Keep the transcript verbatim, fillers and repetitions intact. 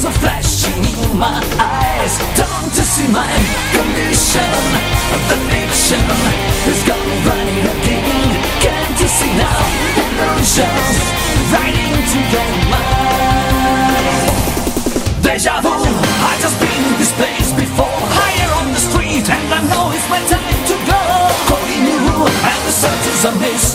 are flashing in my eyes. Don't you see my condition? The fiction is gone running again. Can't you see now? Illusions right into your mind. Deja vu, I just been in this place before. Higher on the street, and I know it's my time to go. Calling you, and the search is a miss.